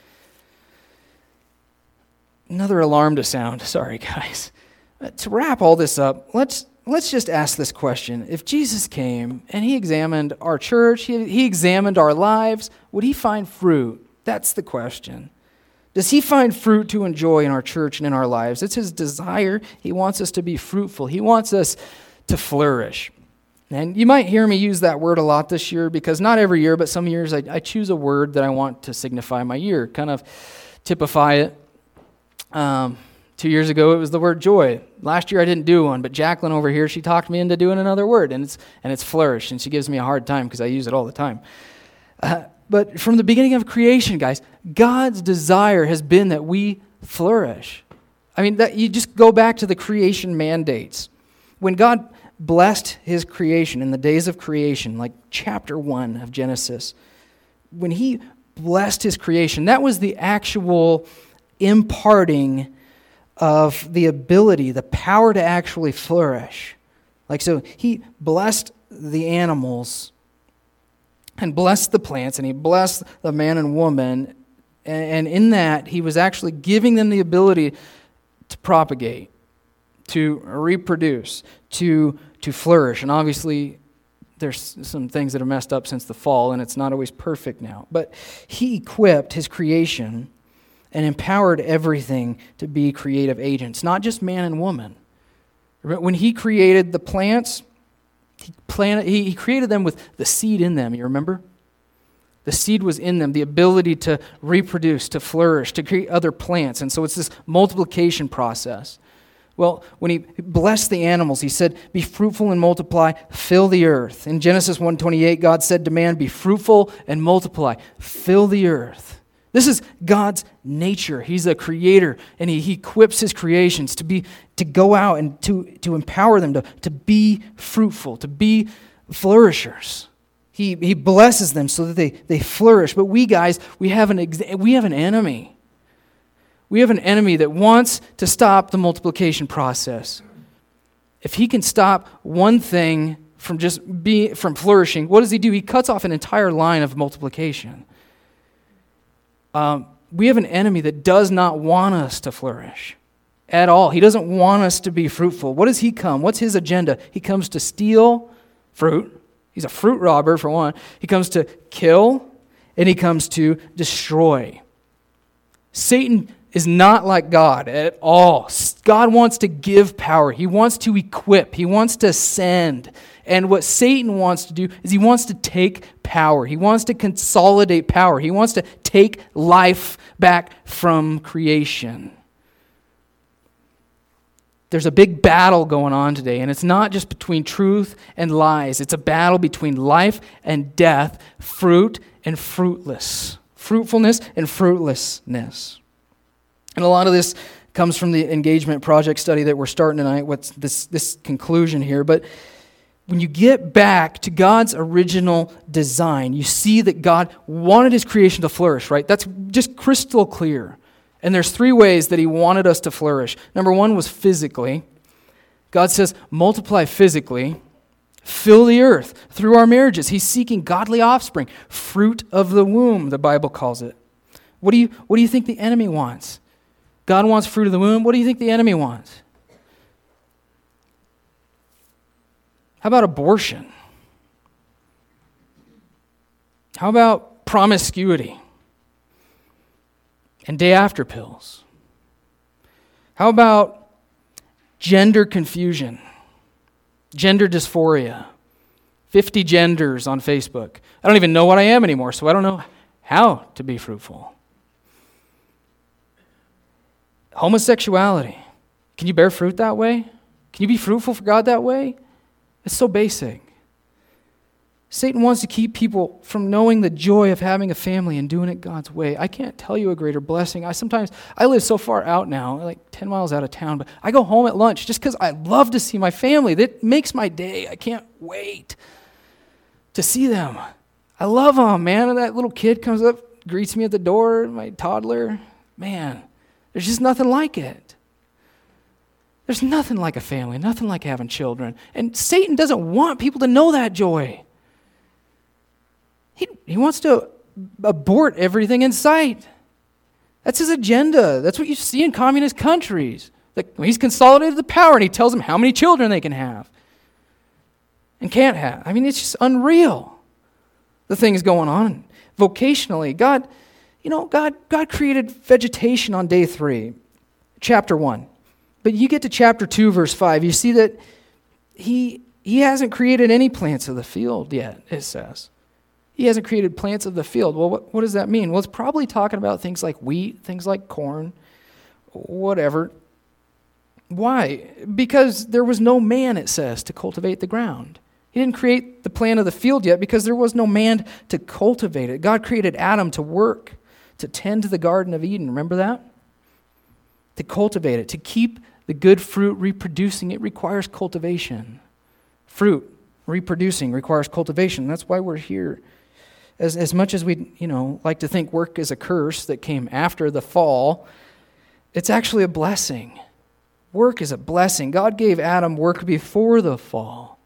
Another alarm to sound. Sorry, guys. To wrap all this up, let's let's just ask this question. If Jesus came and he examined our church, he, he examined our lives, would he find fruit? That's the question. Does he find fruit to enjoy in our church and in our lives? It's his desire. He wants us to be fruitful. He wants us to flourish. And you might hear me use that word a lot this year because not every year, but some years I, I choose a word that I want to signify my year, kind of typify it. Um, two years ago, it was the word joy. Last year, I didn't do one, but Jacqueline over here, she talked me into doing another word, and it's and it's flourish, and she gives me a hard time because I use it all the time. Uh, But from the beginning of creation, guys, God's desire has been that we flourish. I mean, that you just go back to the creation mandates. When God blessed his creation in the days of creation, like chapter one of Genesis, when he blessed his creation, that was the actual imparting of the ability, the power to actually flourish. Like, so he blessed the animals and blessed the plants, and he blessed the man and woman, and in that, he was actually giving them the ability to propagate, to reproduce, to to flourish. And obviously, there's some things that are messed up since the fall, and it's not always perfect now. But he equipped his creation and empowered everything to be creative agents, not just man and woman. When he created the plants, He planted. He, he created them with the seed in them, you remember? The seed was in them, the ability to reproduce, to flourish, to create other plants. And so it's this multiplication process. Well, when he blessed the animals, he said, be fruitful and multiply, fill the earth. In Genesis one twenty-eight, God said to man, be fruitful and multiply, fill the earth. This is God's nature. He's a creator, and he, he equips his creations to be to go out and to, to empower them to, to be fruitful, to be flourishers. He, he blesses them so that they, they flourish. But we guys, we have an ex- we have an enemy. We have an enemy that wants to stop the multiplication process. If he can stop one thing from just being from flourishing, what does he do? He cuts off an entire line of multiplication. Um, we have an enemy that does not want us to flourish at all. He doesn't want us to be fruitful. What does he come? What's his agenda? He comes to steal fruit. He's a fruit robber, for one. He comes to kill, and he comes to destroy. Satan is not like God at all. God wants to give power. He wants to equip. He wants to send. And what Satan wants to do is he wants to take power. He wants to consolidate power. He wants to take life back from creation. There's a big battle going on today, and it's not just between truth and lies. It's a battle between life and death, fruit and fruitless, fruitfulness and fruitlessness. And a lot of this comes from the engagement project study that we're starting tonight, what's this, this conclusion here. But when you get back to God's original design, you see that God wanted his creation to flourish, right? That's just crystal clear. And there's three ways that he wanted us to flourish. Number one was physically. God says, multiply physically, fill the earth through our marriages. He's seeking godly offspring, fruit of the womb, the Bible calls it. What do you, what do you think the enemy wants? God wants fruit of the womb. What do you think the enemy wants? How about abortion? How about promiscuity and day after pills? How about gender confusion, gender dysphoria, fifty genders on Facebook? I don't even know what I am anymore, so I don't know how to be fruitful. Homosexuality. Can you bear fruit that way? Can you be fruitful for God that way? It's so basic. Satan wants to keep people from knowing the joy of having a family and doing it God's way. I can't tell you a greater blessing. I sometimes, I live so far out now, like ten miles out of town, but I go home at lunch just because I love to see my family. That makes my day. I can't wait to see them. I love them, man. And that little kid comes up, greets me at the door, my toddler. Man, there's just nothing like it. There's nothing like a family, nothing like having children. And Satan doesn't want people to know that joy. He, he wants to abort everything in sight. That's his agenda. That's what you see in communist countries. Like, he's consolidated the power and he tells them how many children they can have and can't have. I mean, it's just unreal, the things going on. Vocationally, God, you know, God, God created vegetation on day three, chapter one. But you get to chapter two, verse five, you see that he, he hasn't created any plants of the field yet, it says. He hasn't created plants of the field. Well, what, what does that mean? Well, it's probably talking about things like wheat, things like corn, whatever. Why? Because there was no man, it says, to cultivate the ground. He didn't create the plant of the field yet because there was no man to cultivate it. God created Adam to work, to tend to the Garden of Eden. Remember that? To cultivate it, to keep the good fruit reproducing, it requires cultivation. Fruit reproducing requires cultivation. That's why we're here. As as much as we, you know, like to think work is a curse that came after the fall, it's actually a blessing. Work is a blessing. God gave Adam work before the fall.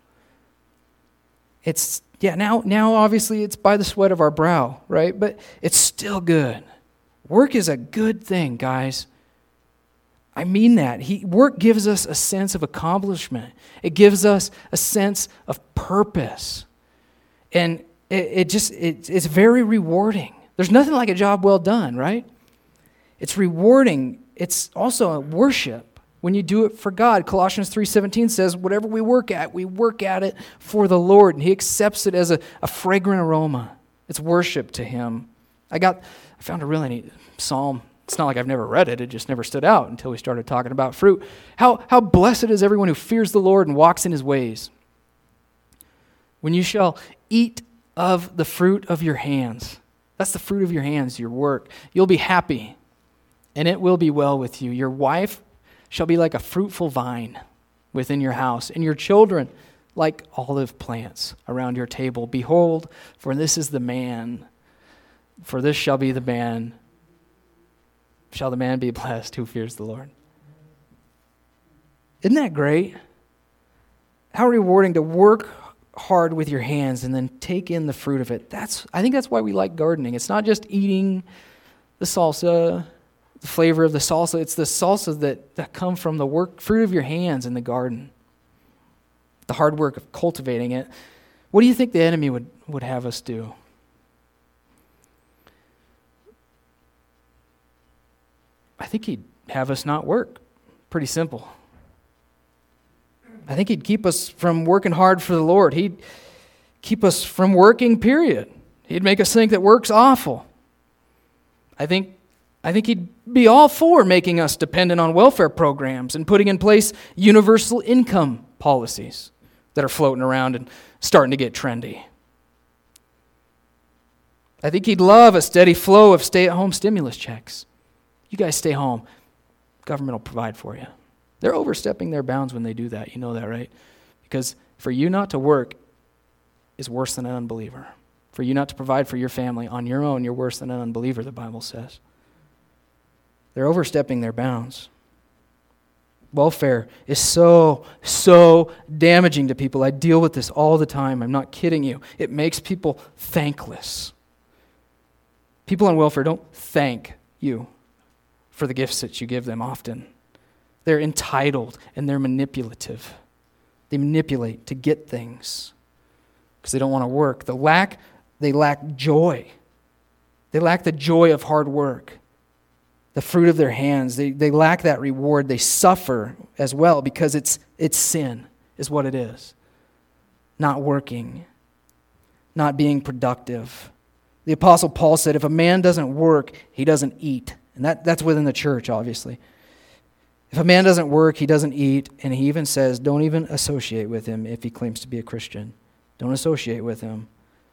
It's yeah, now now obviously it's by the sweat of our brow, right? But it's still good. Work is a good thing, guys. I mean that. He, work gives us a sense of accomplishment. It gives us a sense of purpose. And it, it just, it, it's very rewarding. There's nothing like a job well done, right? It's rewarding. It's also a worship when you do it for God. Colossians three seventeen says, whatever we work at, we work at it for the Lord. And he accepts it as a, a fragrant aroma. It's worship to him. I got, I found a really neat psalm. It's not like I've never read it. It just never stood out until we started talking about fruit. How, how blessed is everyone who fears the Lord and walks in his ways. When you shall eat of the fruit of your hands. That's the fruit of your hands, your work. You'll be happy, and it will be well with you. Your wife shall be like a fruitful vine within your house, and your children like olive plants around your table. Behold, for this is the man, for this shall be the man, shall the man be blessed who fears the Lord. Isn't that great? How rewarding to work hard with your hands and then take in the fruit of it. That's I think that's why we like gardening. It's not just eating the salsa, the flavor of the salsa. It's the salsa that, that come from the work, fruit of your hands in the garden. The hard work of cultivating it. What do you think the enemy would, would have us do? I think he'd have us not work. Pretty simple. I think he'd keep us from working hard for the Lord. He'd keep us from working, period. He'd make us think that work's awful. I think I think he'd be all for making us dependent on welfare programs and putting in place universal income policies that are floating around and starting to get trendy. I think he'd love a steady flow of stay-at-home stimulus checks. You guys stay home. Government will provide for you. They're overstepping their bounds when they do that. You know that, right? Because for you not to work is worse than an unbeliever. For you not to provide for your family on your own, you're worse than an unbeliever, the Bible says. They're overstepping their bounds. Welfare is so, so damaging to people. I deal with this all the time. I'm not kidding you. It makes people thankless. People on welfare don't thank you for the gifts that you give them often. They're entitled and they're manipulative. They manipulate to get things because they don't want to work. The lack, they lack joy. They lack the joy of hard work, the fruit of their hands. They, they lack that reward. They suffer as well because it's, it's sin is what it is. Not working, not being productive. The Apostle Paul said, if a man doesn't work, he doesn't eat. And that, that's within the church, obviously. If a man doesn't work, he doesn't eat, and he even says, don't even associate with him if he claims to be a Christian. Don't associate with him.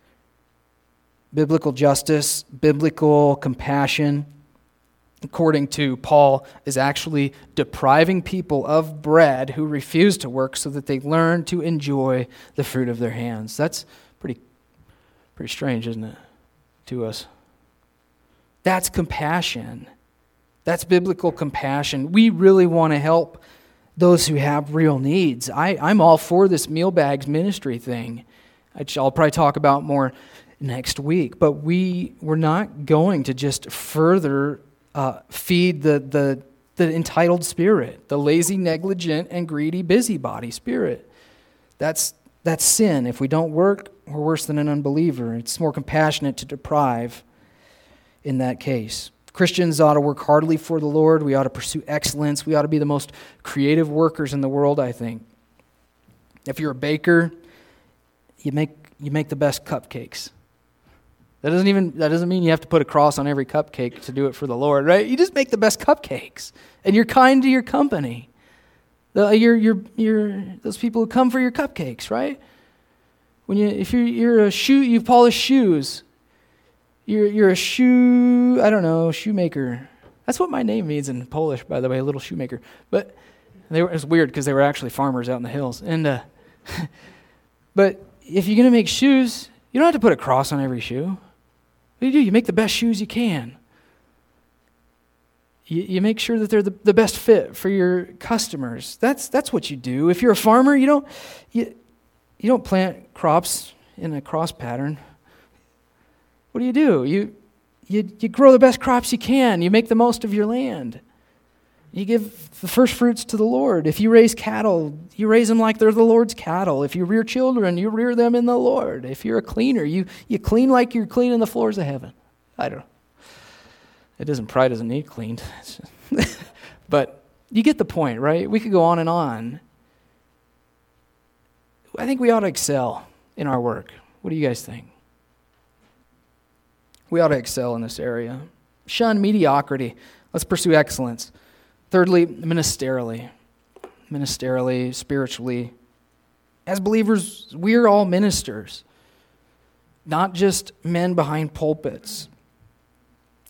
Biblical justice, biblical compassion, according to Paul, is actually depriving people of bread who refuse to work so that they learn to enjoy the fruit of their hands. That's pretty, pretty strange, isn't it, to us? That's compassion. That's biblical compassion. We really want to help those who have real needs. I, I'm all for this meal bags ministry thing, which I'll probably talk about more next week. But we, we're not going to just further uh, feed the, the, the entitled spirit, the lazy, negligent, and greedy busybody spirit. That's, that's sin. If we don't work, we're worse than an unbeliever. It's more compassionate to deprive in that case. Christians ought to work heartily for the Lord. We ought to pursue excellence. We ought to be the most creative workers in the world, I think. If you're a baker, you make you make the best cupcakes. That doesn't even that doesn't mean you have to put a cross on every cupcake to do it for the Lord, right? You just make the best cupcakes, and you're kind to your company. The, you're you're you're those people who come for your cupcakes, right? When you if you're you're a shoe, you polish shoes. You're you're a shoe, I don't know, shoemaker. That's what my name means in Polish, by the way, a little shoemaker. But they were, it was weird because they were actually farmers out in the hills. And uh, but if you're going to make shoes, you don't have to put a cross on every shoe. What do you do? You make the best shoes you can. You, you make sure that they're the, the best fit for your customers. That's that's what you do. If you're a farmer, you don't you you don't plant crops in a cross pattern. What do you do? You, you you grow the best crops you can. You make the most of your land. You give the first fruits to the Lord. If you raise cattle, you raise them like they're the Lord's cattle. If you rear children, you rear them in the Lord. If you're a cleaner, you, you clean like you're cleaning the floors of heaven. I don't know. It doesn't, pride doesn't need cleaned. But you get the point, right? We could go on and on. I think we ought to excel in our work. What do you guys think? We ought to excel in this area. Shun mediocrity. Let's pursue excellence. Thirdly, ministerially. Ministerially, spiritually. As believers, we're all ministers. Not just men behind pulpits.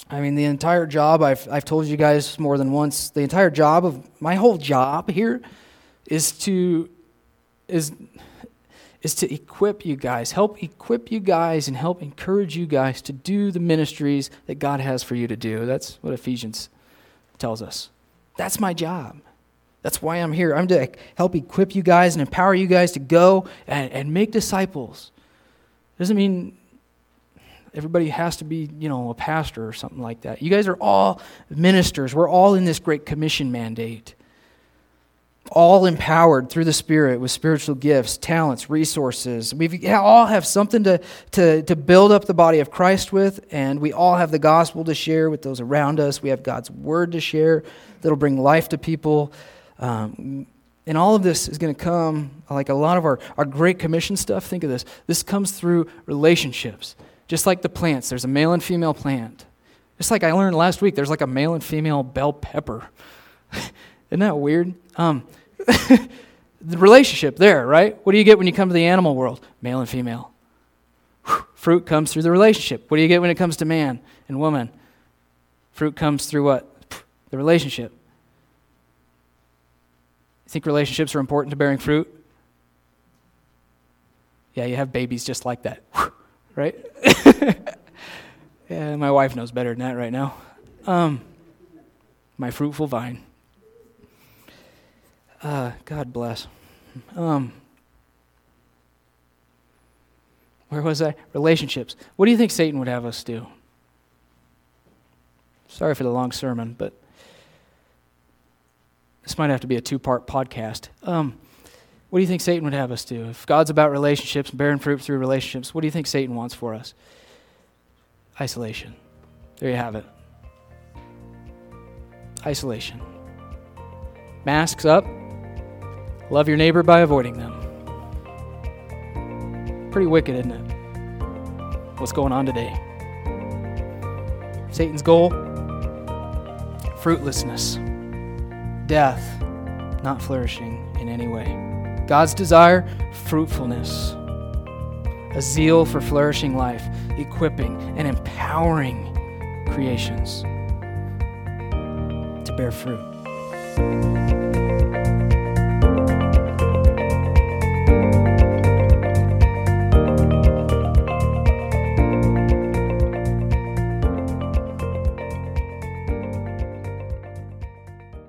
I mean, the entire job, I've, I've told you guys more than once, the entire job of, my whole job here is to, is, is to equip you guys, help equip you guys and help encourage you guys to do the ministries that God has for you to do. That's what Ephesians tells us. That's my job. That's why I'm here. I'm to help equip you guys and empower you guys to go and, and make disciples. Doesn't mean everybody has to be, you know, a pastor or something like that. You guys are all ministers. We're all in this great commission mandate. All empowered through the Spirit with spiritual gifts, talents, resources. We all have something to, to, to build up the body of Christ with, and we all have the gospel to share with those around us. We have God's word to share that'll bring life to people. Um, and all of this is going to come, like a lot of our, our Great Commission stuff, think of this. This comes through relationships. Just like the plants, there's a male and female plant. Just like I learned last week, there's like a male and female bell pepper. Isn't that weird? Um, the relationship there, right? What do you get when you come to the animal world? Male and female. Fruit comes through the relationship. What do you get when it comes to man and woman? Fruit comes through what? The relationship. You think relationships are important to bearing fruit? Yeah, you have babies just like that. Right? Yeah, my wife knows better than that right now. Um, my fruitful vine. Uh, God bless. Um, where was I? Relationships. What do you think Satan would have us do? Sorry for the long sermon, but this might have to be a two-part podcast. Um, what do you think Satan would have us do? If God's about relationships, bearing fruit through relationships, what do you think Satan wants for us? Isolation. There you have it. Isolation. Masks up. Love your neighbor by avoiding them. Pretty wicked, isn't it? What's going on today? Satan's goal? Fruitlessness. Death. Not flourishing in any way. God's desire? Fruitfulness. A zeal for flourishing life, equipping and empowering creations to bear fruit.